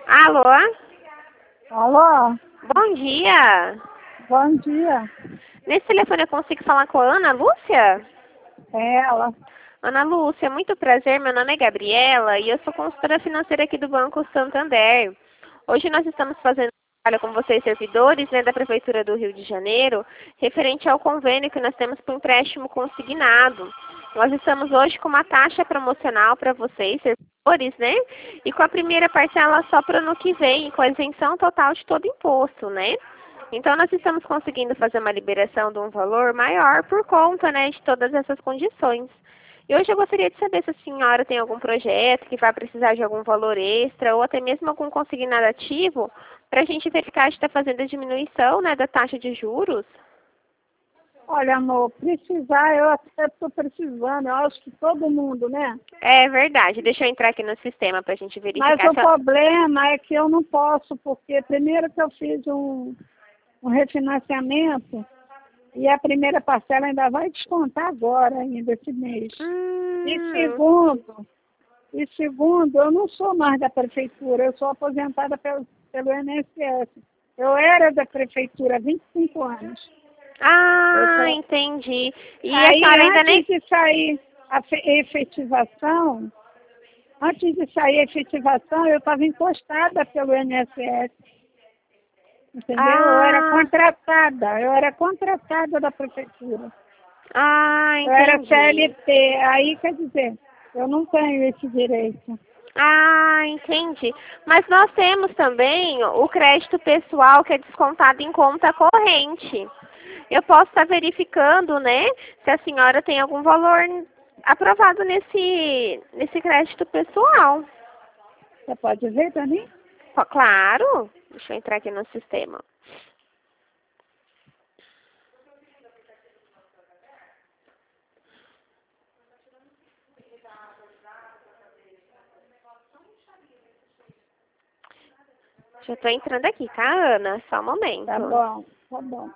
Alô? Alô? Bom dia. Bom dia. Nesse telefone eu consigo falar com a Ana Lúcia? É ela. Ana Lúcia, muito prazer. Meu nome é Gabriela e eu sou consultora financeira aqui do Banco Santander. Hoje nós estamos fazendo um trabalho com vocês, servidores, da Prefeitura do Rio de Janeiro, referente ao convênio que nós temos para o empréstimo consignado. Nós estamos hoje com uma taxa promocional para vocês, servidores, e com a primeira parcela só para o ano que vem, com a isenção total de todo imposto, Então, nós estamos conseguindo fazer uma liberação de um valor maior por conta, de todas essas condições. E hoje eu gostaria de saber se a senhora tem algum projeto que vai precisar de algum valor extra ou até mesmo algum consignado ativo para a gente verificar se está fazendo a diminuição, da taxa de juros. Olha, amor, precisar, eu até estou precisando, eu acho que todo mundo, né? É verdade. Deixa eu entrar aqui no sistema para a gente verificar. Mas o problema é que eu não posso, porque primeiro que eu fiz um refinanciamento e a primeira parcela ainda vai descontar agora, ainda esse mês. E segundo, eu não sou mais da prefeitura, eu sou aposentada pelo INSS. Eu era da prefeitura há 25 anos. Entendi. E Aí, a senhora ainda nem... antes de sair a efetivação, eu estava encostada pelo INSS. Entendeu? Eu era contratada da prefeitura. Entendi. Eu era CLT. Aí, quer dizer, eu não tenho esse direito. Entendi. Mas nós temos também o crédito pessoal que é descontado em conta corrente. Eu posso estar verificando, se a senhora tem algum valor aprovado nesse crédito pessoal. Você pode ver para mim? Claro. Deixa eu entrar aqui no sistema. Já estou entrando aqui, tá, Ana? Só um momento. Tá bom, tá bom.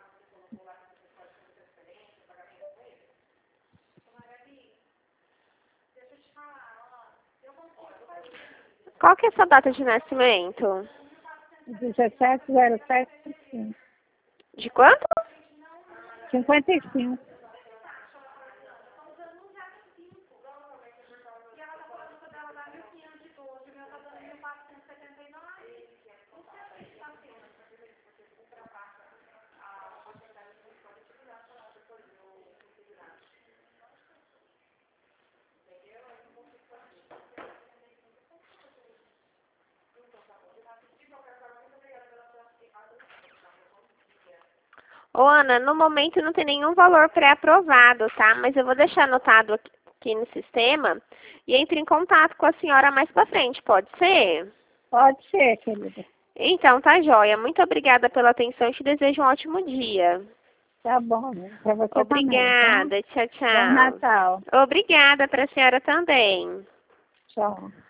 Qual que é a sua data de nascimento? 170755. De quanto? 55. Ô, Ana, no momento não tem nenhum valor pré-aprovado, tá? Mas eu vou deixar anotado aqui no sistema e entre em contato com a senhora mais pra frente, pode ser? Pode ser, querida. Então, tá joia. Muito obrigada pela atenção e te desejo um ótimo dia. Tá bom, para você Obrigada. também, tá? Tchau, tchau. Bom Natal. Obrigada para a senhora também. Tchau.